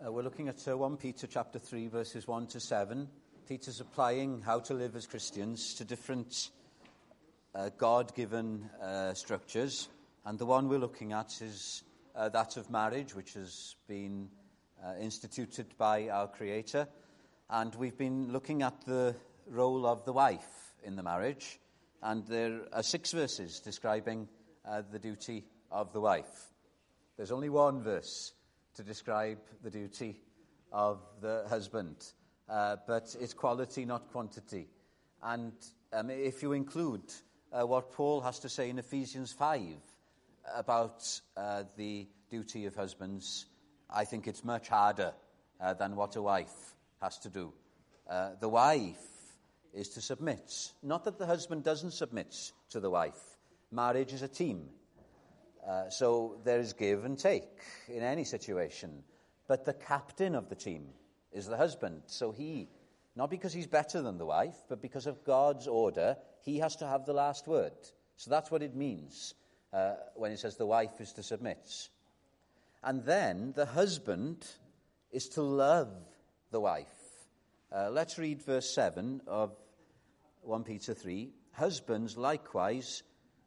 We're looking at 1 Peter chapter 3, verses 1 to 7. Peter's applying how to live as Christians to different God-given structures. And the one we're looking at is that of marriage, which has been instituted by our Creator. And we've been looking at the role of the wife in the marriage. And there are 6 verses describing the duty of the wife. There's only one verse to describe the duty of the husband, but it's quality, not quantity. And if you include what Paul has to say in Ephesians 5 about the duty of husbands, I think it's much harder than what a wife has to do. The wife is to submit. Not that the husband doesn't submit to the wife. Marriage is a team. So there is give and take in any situation. But the captain of the team is the husband. So he, not because he's better than the wife, but because of God's order, he has to have the last word. So that's what it means when it says the wife is to submit. And then the husband is to love the wife. Let's read verse 7 of 1 Peter 3. Husbands likewise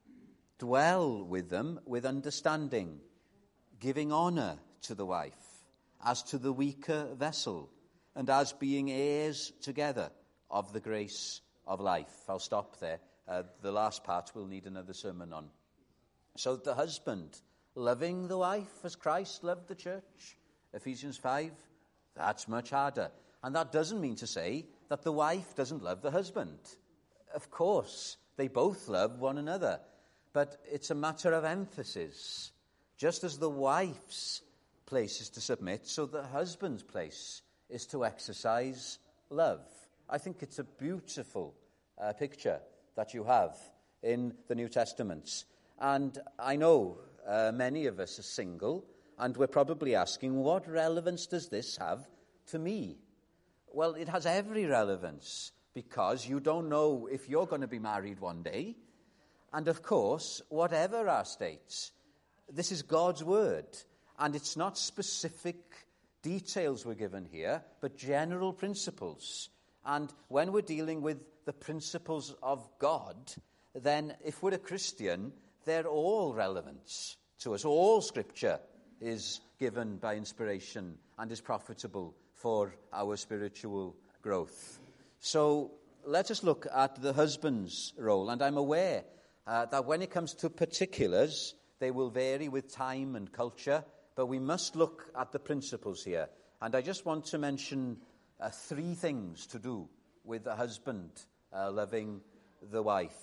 dwell with them with understanding, giving honor to the wife, as to the weaker vessel, and as being heirs together of the grace of life. I'll stop there. The last part we'll need another sermon on. So the husband loving the wife as Christ loved the church, Ephesians 5, that's much harder. And that doesn't mean to say that the wife doesn't love the husband. Of course, they both love one another. But it's a matter of emphasis. Just as the wife's place is to submit, so the husband's place is to exercise love. I think it's a beautiful picture that you have in the New Testament. And I know many of us are single, and we're probably asking, what relevance does this have to me? Well, it has every relevance, because you don't know if you're going to be married one day. And of course, whatever our states, this is God's word. And it's not specific details we're given here, but general principles. And when we're dealing with the principles of God, then if we're a Christian, they're all relevant to us. All Scripture is given by inspiration and is profitable for our spiritual growth. So let us look at the husband's role. And I'm aware that when it comes to particulars, they will vary with time and culture, but we must look at the principles here. And I just want to mention 3 things to do with the husband loving the wife.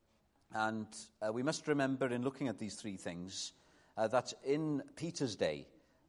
And we must remember in looking at these 3 things that in Peter's day,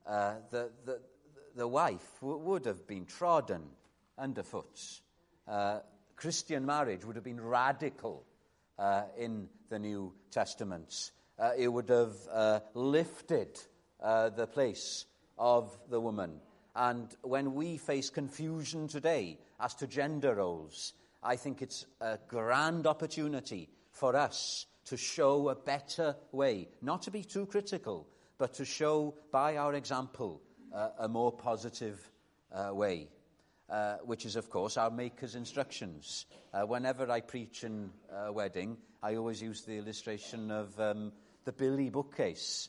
the wife would have been trodden underfoot. Christian marriage would have been radical in the New Testament. It would have lifted the place of the woman. And when we face confusion today as to gender roles, I think it's a grand opportunity for us to show a better way, not to be too critical, but to show by our example a more positive way. Which is, of course, our Maker's instructions. Whenever I preach in a wedding, I always use the illustration of the Billy bookcase.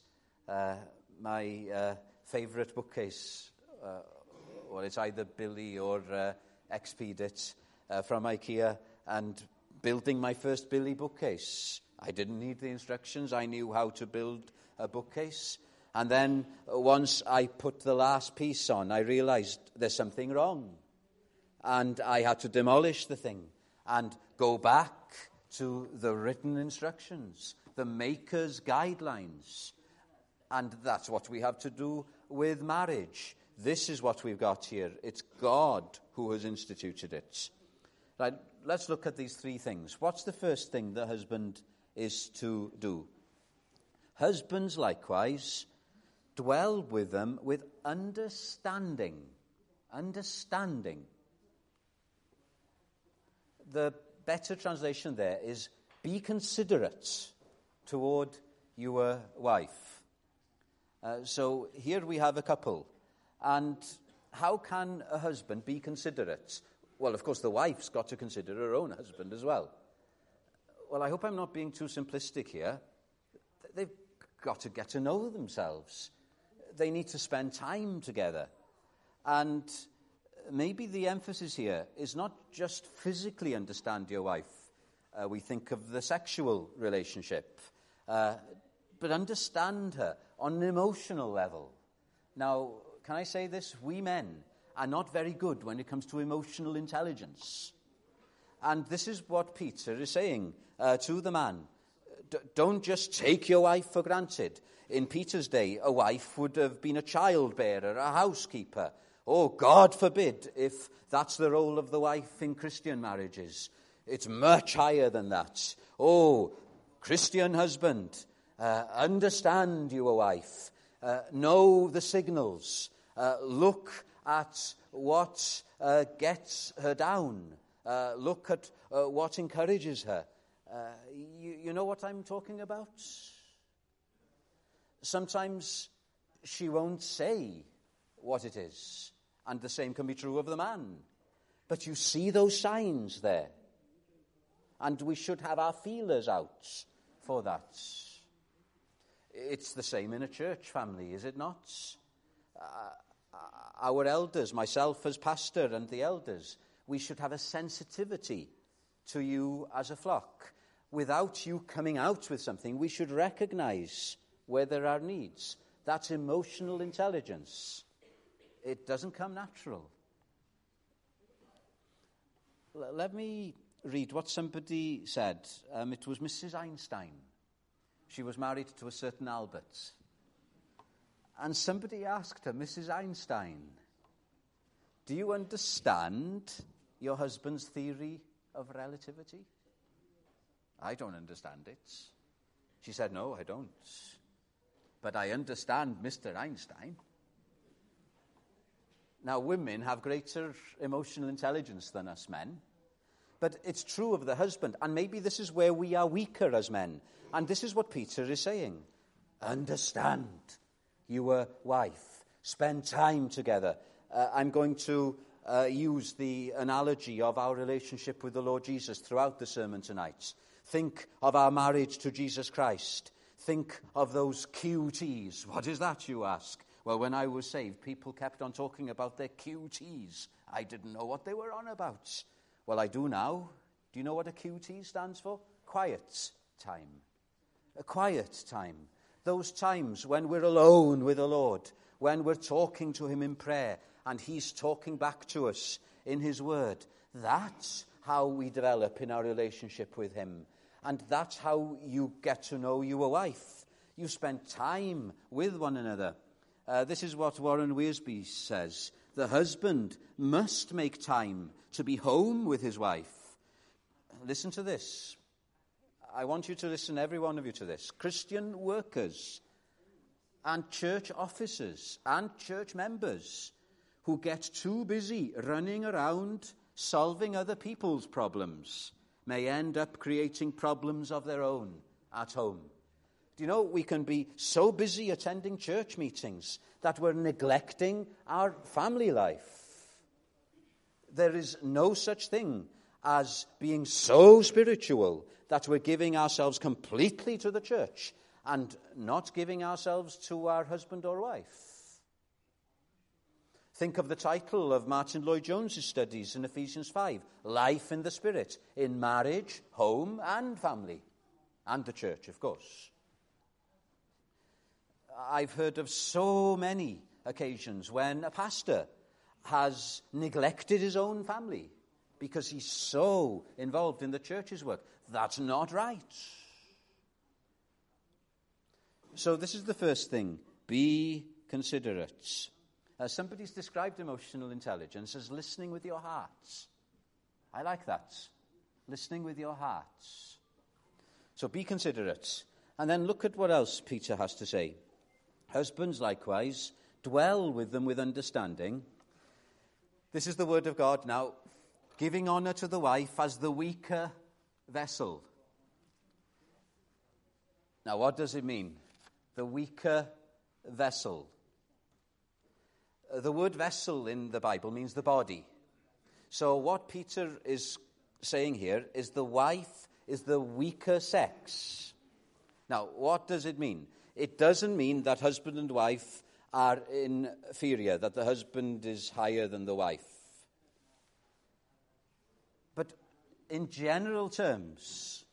My favourite bookcase, well, it's either Billy or Expedit from IKEA, and building my first Billy bookcase. I didn't need the instructions. I knew how to build a bookcase. And then once I put the last piece on, I realised there's something wrong. And I had to demolish the thing and go back to the written instructions, the Maker's guidelines. And that's what we have to do with marriage. This is what we've got here. It's God who has instituted it. Right, let's look at these 3 things. What's the first thing the husband is to do? Husbands likewise dwell with them with understanding. Understanding. The better translation there is be considerate toward your wife. So here we have a couple, And how can a husband be considerate? Well, of course, the wife's got to consider her own husband as well. Well, I hope I'm not being too simplistic here. They've got to get to know themselves. They need to spend time together. And maybe the emphasis here is not just physically understand your wife. We think of the sexual relationship. But understand her on an emotional level. Now, can I say this? We men are not very good when it comes to emotional intelligence. And this is what Peter is saying to the man. Don't just take your wife for granted. In Peter's day, a wife would have been a childbearer, a housekeeper. Oh, God forbid if that's the role of the wife in Christian marriages. It's much higher than that. Oh, Christian husband, understand your wife. Know the signals. Look at what gets her down. Look at what encourages her. You know what I'm talking about? Sometimes she won't say what it is, and the same can be true of the man. But you see those signs there, and we should have our feelers out for that. It's the same in a church family, is it not? Our elders, myself as pastor and the elders, we should have a sensitivity to you as a flock. Without you coming out with something, we should recognize where there are needs. That's emotional intelligence. It doesn't come natural. Let me read what somebody said. It was Mrs. Einstein. She was married to a certain Albert. And somebody asked her, Mrs. Einstein, do you understand your husband's theory of relativity? I don't understand it. She said, no, I don't. But I understand Mr. Einstein. Now, women have greater emotional intelligence than us men. But it's true of the husband. And maybe this is where we are weaker as men. And this is what Peter is saying. Understand your wife. Spend time together. I'm going to use the analogy of our relationship with the Lord Jesus throughout the sermon tonight. Think of our marriage to Jesus Christ. Think of those QTs. What is that, you ask? Well, when I was saved, people kept on talking about their QTs. I didn't know what they were on about. Well, I do now. Do you know what a QT stands for? Quiet time. A quiet time. Those times when we're alone with the Lord, when we're talking to him in prayer, and he's talking back to us in his word. That's how we develop in our relationship with him. And that's how you get to know your wife. You spend time with one another. This is what Warren Wiersbe says. The husband must make time to be home with his wife. Listen to this. I want you to listen, every one of you, to this. Christian workers and church officers and church members who get too busy running around solving other people's problems may end up creating problems of their own at home. Do you know, we can be so busy attending church meetings that we're neglecting our family life. There is no such thing as being so spiritual that we're giving ourselves completely to the church and not giving ourselves to our husband or wife. Think of the title of Martin Lloyd-Jones's studies in Ephesians 5, Life in the Spirit, in marriage, home, and family, and the church, of course. I've heard of so many occasions when a pastor has neglected his own family because he's so involved in the church's work. That's not right. So this is the first thing. Be considerate. Somebody's described emotional intelligence as listening with your hearts. I like that. Listening with your hearts. So be considerate. And then look at what else Peter has to say. Husbands, likewise, dwell with them with understanding. This is the word of God now. Giving honor to the wife as the weaker vessel. Now, what does it mean? The weaker vessel. The word vessel in the Bible means the body. So what Peter is saying here is the wife is the weaker sex. Now, what does it mean? It doesn't mean that husband and wife are inferior, that the husband is higher than the wife. But in general terms,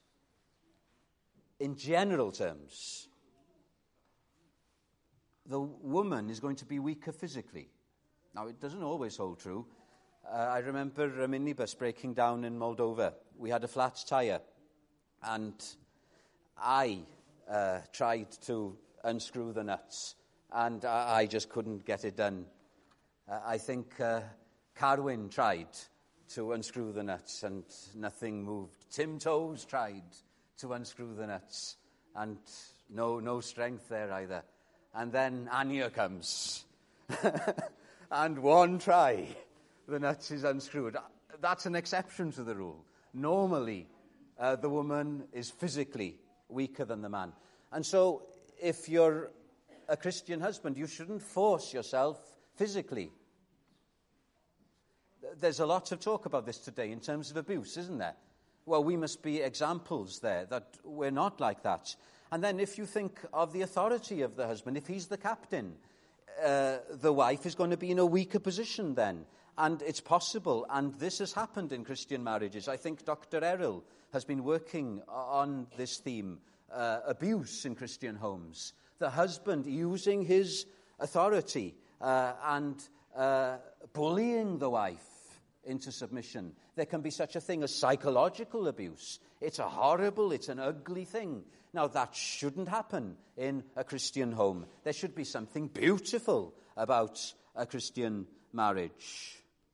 the woman is going to be weaker physically. Now, it doesn't always hold true. I remember a minibus breaking down in Moldova. We had a flat tyre, and I tried to unscrew the nuts, and I just couldn't get it done. I think Carwyn tried to unscrew the nuts, and nothing moved. Tim Toes tried to unscrew the nuts, and no strength there either. And then Anya comes, and one try, the nuts is unscrewed. That's an exception to the rule. Normally, the woman is physically weaker than the man. And so, if you're a Christian husband, you shouldn't force yourself physically. There's a lot of talk about this today in terms of abuse, isn't there? Well, we must be examples there that we're not like that. And then if you think of the authority of the husband, if he's the captain, the wife is going to be in a weaker position then. And it's possible, and this has happened in Christian marriages. I think Dr. Errol has been working on this theme, abuse in Christian homes. The husband using his authority and bullying the wife into submission. There can be such a thing as psychological abuse. It's an ugly thing. Now, that shouldn't happen in a Christian home. There should be something beautiful about a Christian marriage.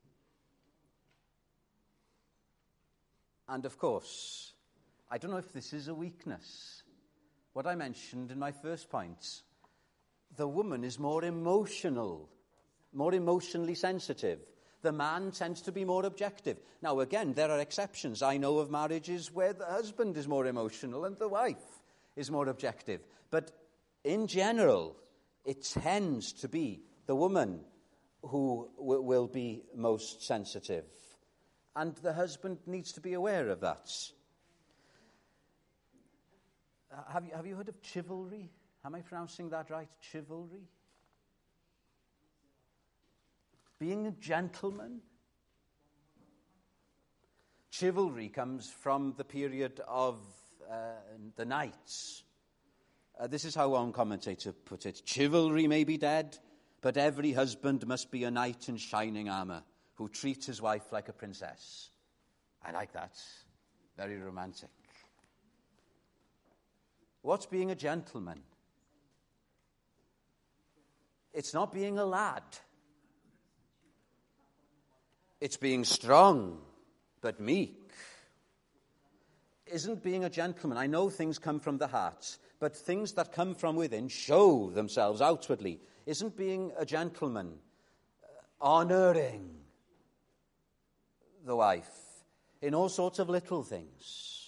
And of course, I don't know if this is a weakness. What I mentioned in my first point, the woman is more emotionally sensitive. The man tends to be more objective. Now, again, there are exceptions. I know of marriages where the husband is more emotional and the wife is more objective. But in general, it tends to be the woman who will be most sensitive. And the husband needs to be aware of that. Have you heard of chivalry? Am I pronouncing that right? Chivalry? Being a gentleman. Chivalry comes from the period of the knights. This is how one commentator put it. Chivalry may be dead, but every husband must be a knight in shining armor who treats his wife like a princess. I like that. Very romantic. What's being a gentleman? It's not being a lad. It's being strong, but meek. Isn't being a gentleman, I know things come from the heart, but things that come from within show themselves outwardly. Isn't being a gentleman honoring the wife in all sorts of little things?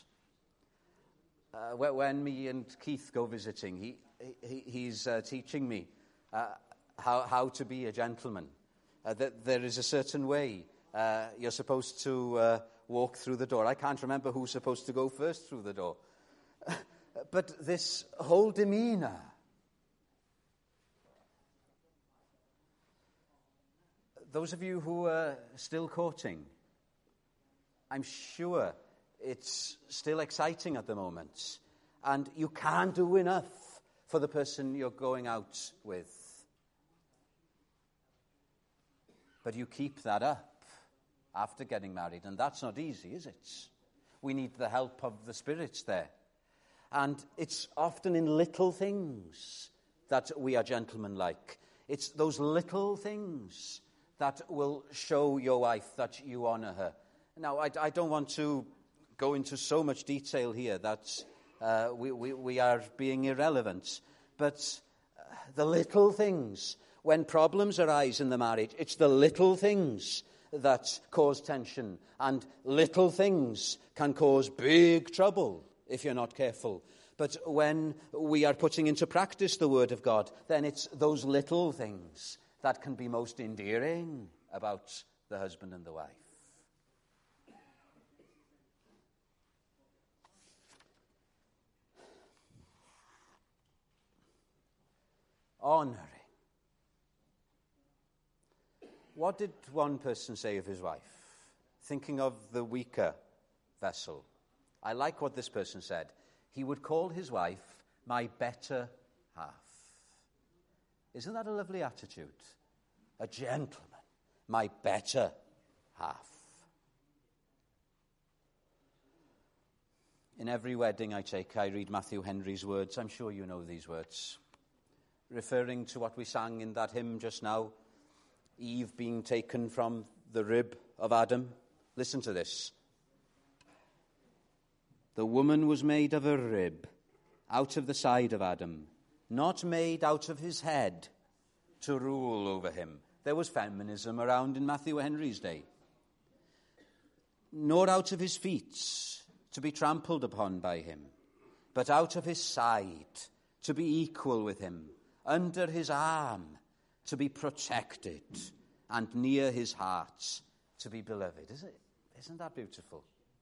When me and Keith go visiting, he's teaching me how to be a gentleman. There is a certain way you're supposed to walk through the door. I can't remember who's supposed to go first through the door. But this whole demeanor. Those of you who are still courting, I'm sure it's still exciting at the moment. And you can't do enough for the person you're going out with. But you keep that up after getting married. And that's not easy, is it? We need the help of the spirits there. And it's often in little things that we are gentlemanlike. It's those little things that will show your wife that you honor her. Now, I don't want to go into so much detail here that we are being irrelevant. But the little things, when problems arise in the marriage, it's the little things that cause tension. And little things can cause big trouble if you're not careful. But when we are putting into practice the Word of God, then it's those little things that can be most endearing about the husband and the wife. Honoring. What did one person say of his wife? Thinking of the weaker vessel. I like what this person said. He would call his wife my better half. Isn't that a lovely attitude? A gentleman, my better half. In every wedding I take, I read Matthew Henry's words. I'm sure you know these words. Referring to what we sang in that hymn just now, Eve being taken from the rib of Adam. Listen to this. The woman was made of a rib, out of the side of Adam, not made out of his head to rule over him. There was feminism around in Matthew Henry's day. Nor out of his feet to be trampled upon by him, but out of his side to be equal with him, under his arm to be protected, and near his heart to be beloved. Isn't that beautiful?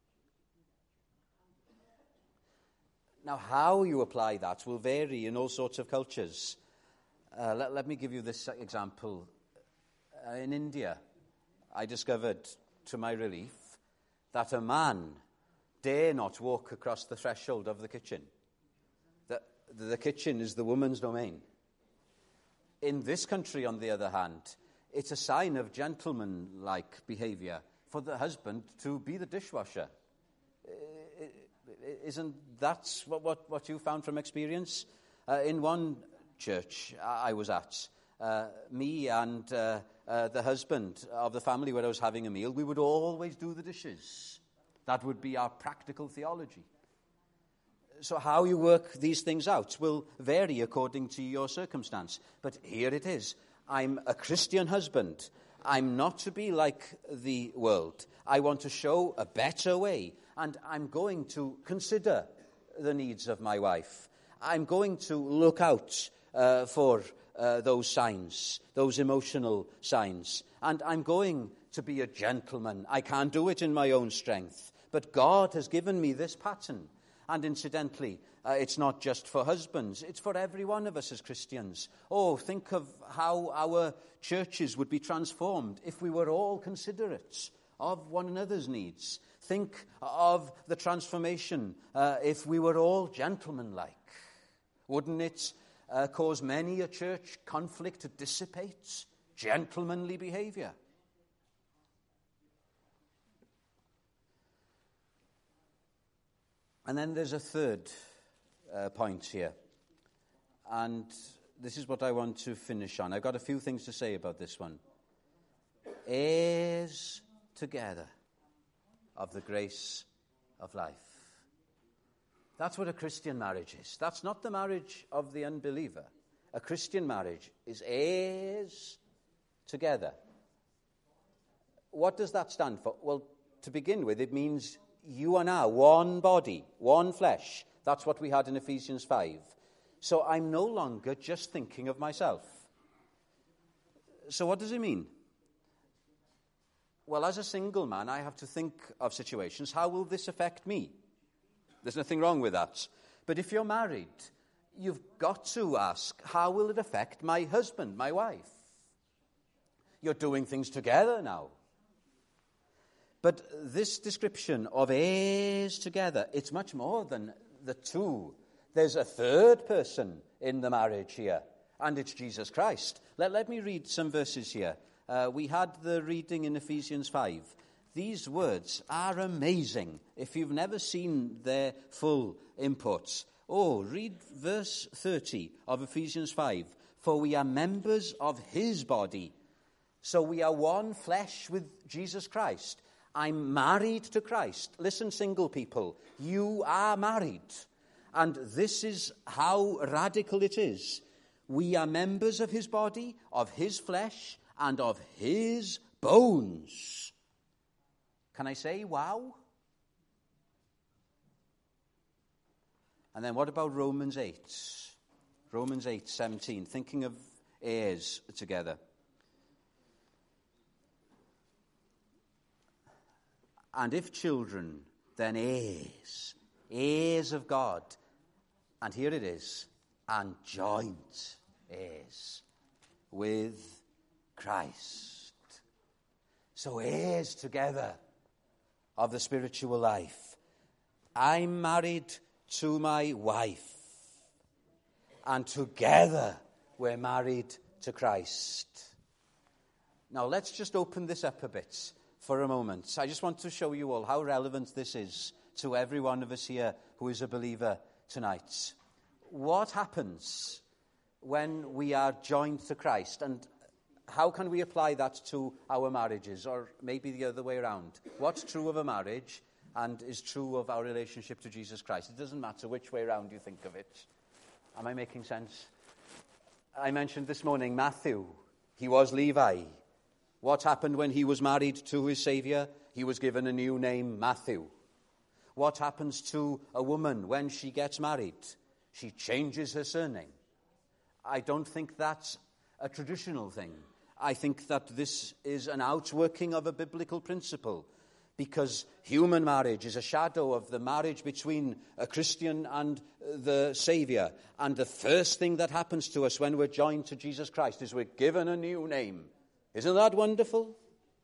Now, how you apply that will vary in all sorts of cultures. Let me give you this example. In India, I discovered, to my relief, that a man dare not walk across the threshold of the kitchen. The kitchen is the woman's domain. In this country, on the other hand, it's a sign of gentlemanlike behavior for the husband to be the dishwasher. Isn't that what you found from experience? In one church I was at, me and the husband of the family where I was having a meal, we would always do the dishes. That would be our practical theology. So how you work these things out will vary according to your circumstance. But here it is. I'm a Christian husband. I'm not to be like the world. I want to show a better way. And I'm going to consider the needs of my wife. I'm going to look out for those signs, those emotional signs. And I'm going to be a gentleman. I can't do it in my own strength. But God has given me this pattern. And incidentally, it's not just for husbands. It's for every one of us as Christians. Oh, think of how our churches would be transformed if we were all considerate of one another's needs. Think of the transformation if we were all gentlemanlike. Wouldn't it cause many a church conflict to dissipate? Gentlemanly behavior. And then there's a third point here. And this is what I want to finish on. I've got a few things to say about this one. Heirs together of the grace of life. That's what a Christian marriage is. That's not the marriage of the unbeliever. A Christian marriage is heirs together. What does that stand for? Well, to begin with, it means you are now one body, one flesh. That's what we had in Ephesians 5. So I'm no longer just thinking of myself. So what does it mean? Well, as a single man, I have to think of situations. How will this affect me? There's nothing wrong with that. But if you're married, you've got to ask, how will it affect my husband, my wife? You're doing things together now. But this description of heirs together, it's much more than the two. There's a third person in the marriage here, and it's Jesus Christ. Let me read some verses here. We had the reading in Ephesians 5. These words are amazing if you've never seen their full import. Oh, read verse 30 of Ephesians 5. For we are members of his body. So we are one flesh with Jesus Christ. I'm married to Christ. Listen, single people, you are married. And this is how radical it is. We are members of his body, of his flesh, and of his bones. Can I say, wow? And then what about Romans 8? Romans 8:17, thinking of heirs together. and if children, then heirs of God. And here it is, and joint heirs with Christ. So heirs together of the spiritual life. I'm married to my wife, and together we're married to Christ. Now let's just open this up a bit for a moment. I just want to show you all how relevant this is to every one of us here who is a believer tonight. What happens when we are joined to Christ, and how can we apply that to our marriages, or maybe the other way around? What's true of a marriage and is true of our relationship to Jesus Christ? It doesn't matter which way around you think of it. Am I making sense? I mentioned this morning Matthew. He was Levi. What happened when he was married to his Saviour? He was given a new name, Matthew. What happens to a woman when she gets married? She changes her surname. I don't think that's a traditional thing. I think that this is an outworking of a biblical principle, because human marriage is a shadow of the marriage between a Christian and the Saviour. And the first thing that happens to us when we're joined to Jesus Christ is we're given a new name. Isn't that wonderful?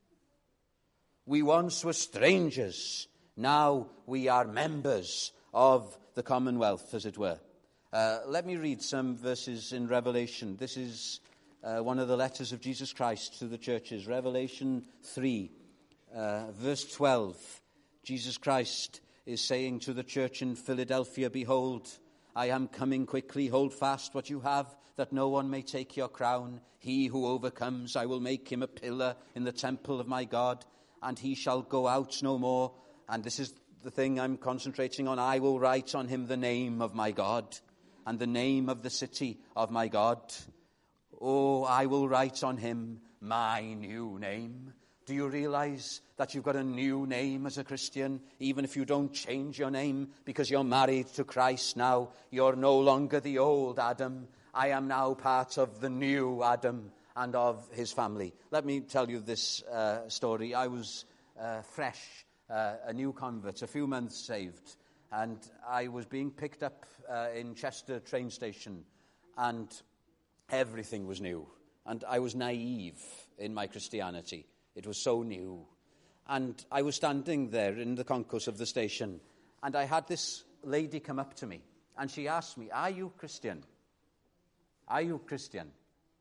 We once were strangers. Now we are members of the commonwealth, as it were. Let me read some verses in Revelation. This is one of the letters of Jesus Christ to the churches. Revelation 3, verse 12. Jesus Christ is saying to the church in Philadelphia, "Behold, I am coming quickly. Hold fast what you have, that no one may take your crown. He who overcomes, I will make him a pillar in the temple of my God, and he shall go out no more." And this is the thing I'm concentrating on. "I will write on him the name of my God, and the name of the city of my God. Oh, I will write on him my new name." Do you realize that you've got a new name as a Christian? Even if you don't change your name because you're married to Christ now, you're no longer the old Adam. I am now part of the new Adam and of his family. Let me tell you this story. I was fresh, a new convert, a few months saved, and I was being picked up in Chester train station, and everything was new. And I was naive in my Christianity. It was so new. And I was standing there in the concourse of the station, and I had this lady come up to me, and she asked me, "Are you Christian? Are you Christian?"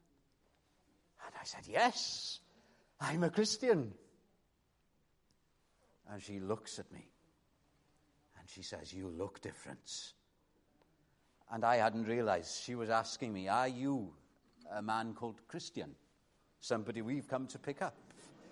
And I said, "Yes, I'm a Christian." And she looks at me, and she says, "You look different." And I hadn't realized she was asking me, "Are you a man called Christian? Somebody we've come to pick up?"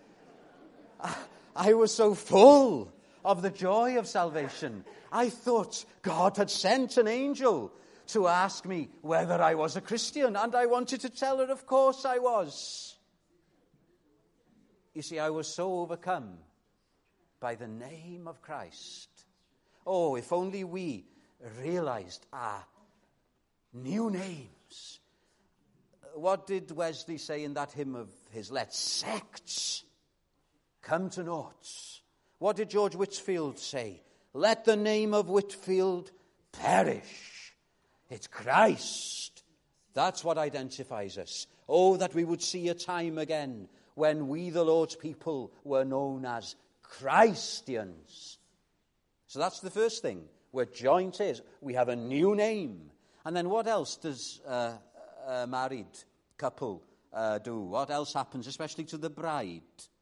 I was so full of the joy of salvation. I thought God had sent an angel to ask me whether I was a Christian, and I wanted to tell her, of course I was. You see, I was so overcome by the name of Christ. Oh, if only we realized our new names. What did Wesley say in that hymn of his? "Let sects come to naught." What did George Whitfield say? "Let the name of Whitfield perish. It's Christ. That's what identifies us." Oh, that we would see a time again when we, the Lord's people, were known as Christians. So that's the first thing. We're joint heirs. We have a new name. And then what else does a married couple do? What else happens, especially to the bride?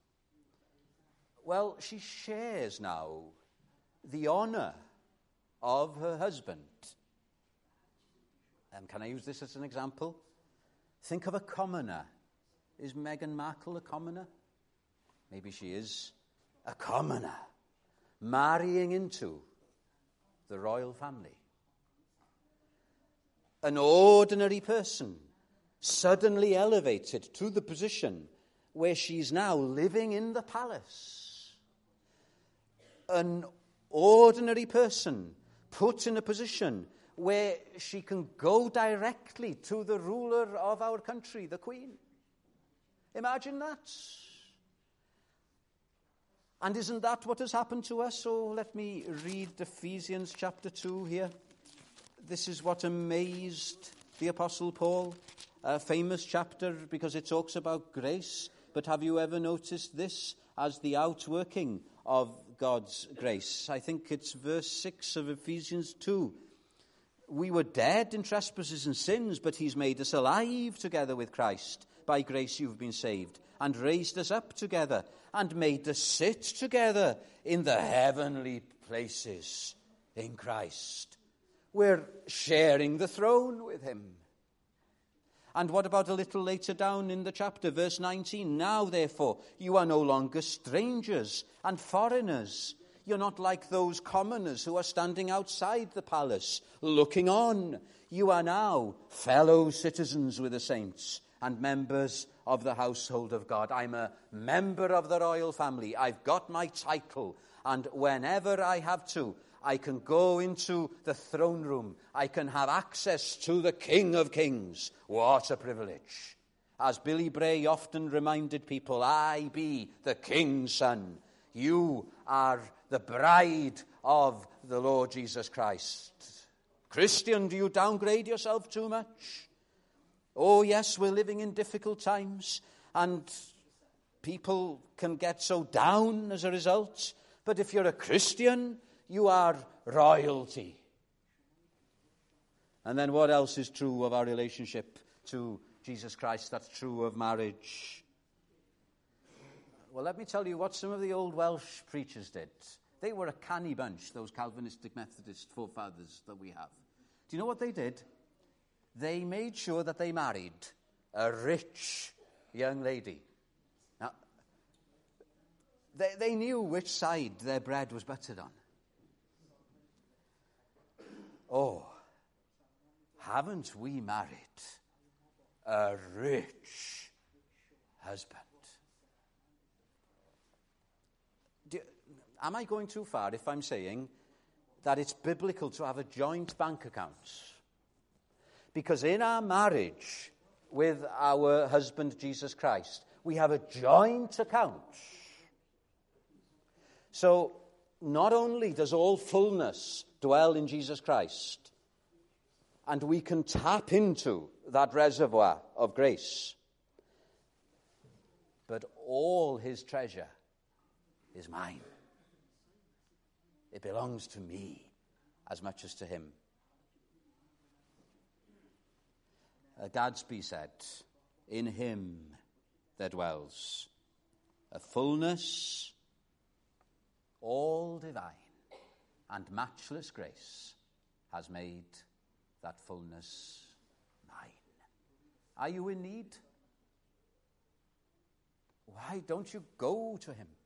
Well, she shares now the honor of her husband. Can I use this as an example? Think of a commoner. Is Meghan Markle a commoner? Maybe she is. A commoner marrying into the royal family. An ordinary person suddenly elevated to the position where she's now living in the palace. An ordinary person put in a position where she can go directly to the ruler of our country, the Queen. Imagine that. And isn't that what has happened to us? So let me read Ephesians chapter 2 here. This is what amazed the Apostle Paul. A famous chapter because it talks about grace. But have you ever noticed this as the outworking of God's grace? I think it's verse 6 of Ephesians 2. We were dead in trespasses and sins, but he's made us alive together with Christ. By grace you've been saved, and raised us up together, and made us sit together in the heavenly places in Christ. We're sharing the throne with him. And what about a little later down in the chapter, verse 19? Now, therefore, you are no longer strangers and foreigners. You're not like those commoners who are standing outside the palace, looking on. You are now fellow citizens with the saints and members of the household of God. I'm a member of the royal family. I've got my title. And whenever I have to, I can go into the throne room. I can have access to the King of Kings. What a privilege. As Billy Bray often reminded people, I be the King's son. You are the bride of the Lord Jesus Christ. Christian, do you downgrade yourself too much? Oh, yes, we're living in difficult times, and people can get so down as a result. But if you're a Christian, you are royalty. And then what else is true of our relationship to Jesus Christ that's true of marriage? Well, let me tell you what some of the old Welsh preachers did. They were a canny bunch, those Calvinistic Methodist forefathers that we have. Do you know what they did? They made sure that they married a rich young lady. Now, they knew which side their bread was buttered on. Oh, haven't we married a rich husband? Am I going too far if I'm saying that it's biblical to have a joint bank account? Because in our marriage with our husband, Jesus Christ, we have a joint account. So not only does all fullness dwell in Jesus Christ, and we can tap into that reservoir of grace, but all his treasure is mine. It belongs to me as much as to him. Gadsby said, in him there dwells a fullness all divine, and matchless grace has made that fullness mine. Are you in need? Why don't you go to him?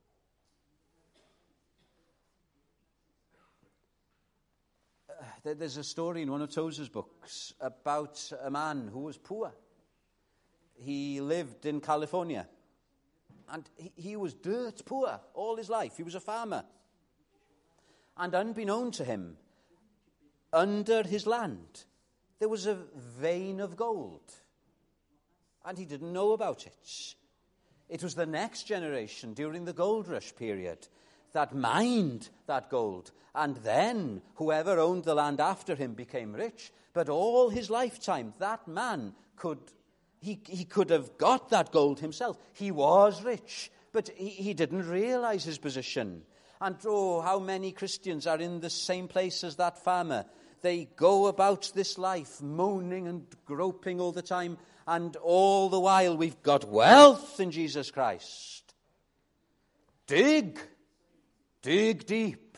There's a story in one of Tozer's books about a man who was poor. He lived in California. And he was dirt poor all his life. He was a farmer. And unbeknown to him, under his land, there was a vein of gold. And he didn't know about it. It was the next generation during the gold rush period that mined that gold. And then whoever owned the land after him became rich. But all his lifetime, that man he could have got that gold himself. He was rich, but he didn't realize his position. And oh, how many Christians are in the same place as that farmer. They go about this life moaning and groping all the time, and all the while we've got wealth in Jesus Christ. Dig deep.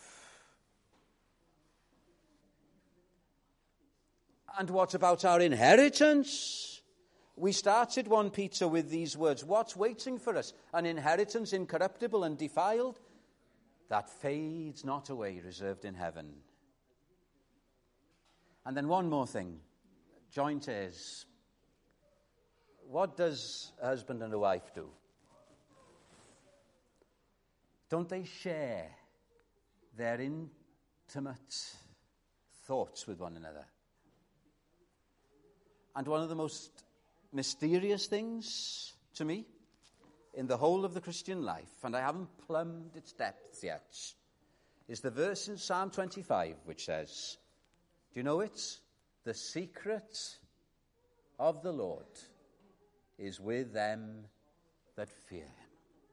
And what about our inheritance? We started 1 Peter with these words. What's waiting for us? An inheritance incorruptible and defiled, that fades not away, reserved in heaven. And then one more thing. Joint heirs. What does a husband and a wife do? Don't they share their intimate thoughts with one another? And one of the most mysterious things to me in the whole of the Christian life, and I haven't plumbed its depths yet, is the verse in Psalm 25 which says, do you know it? The secret of the Lord is with them that fear him.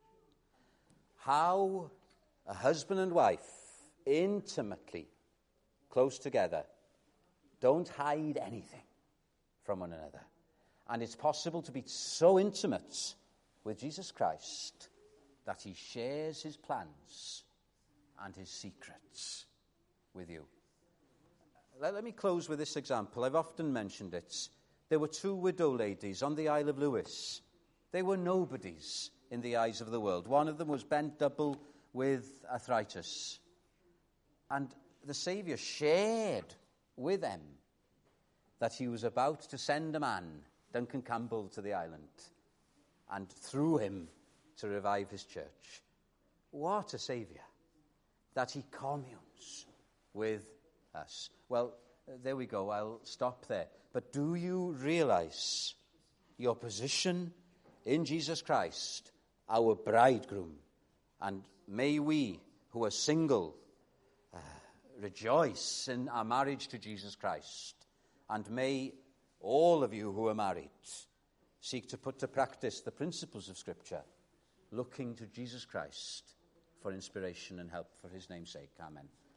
How a husband and wife, intimately close together, don't hide anything from one another. And it's possible to be so intimate with Jesus Christ that he shares his plans and his secrets with you. Let me close with this example. I've often mentioned it. There were two widow ladies on the Isle of Lewis. They were nobodies in the eyes of the world. One of them was bent double with arthritis. And the Saviour shared with them that he was about to send a man, Duncan Campbell, to the island, and through him to revive his church. What a Saviour, that he communes with us. Well, there we go. I'll stop there. But do you realize your position in Jesus Christ, our bridegroom? And may we, who are single, rejoice in our marriage to Jesus Christ. And may all of you who are married seek to put to practice the principles of Scripture, looking to Jesus Christ for inspiration and help for his name's sake. Amen.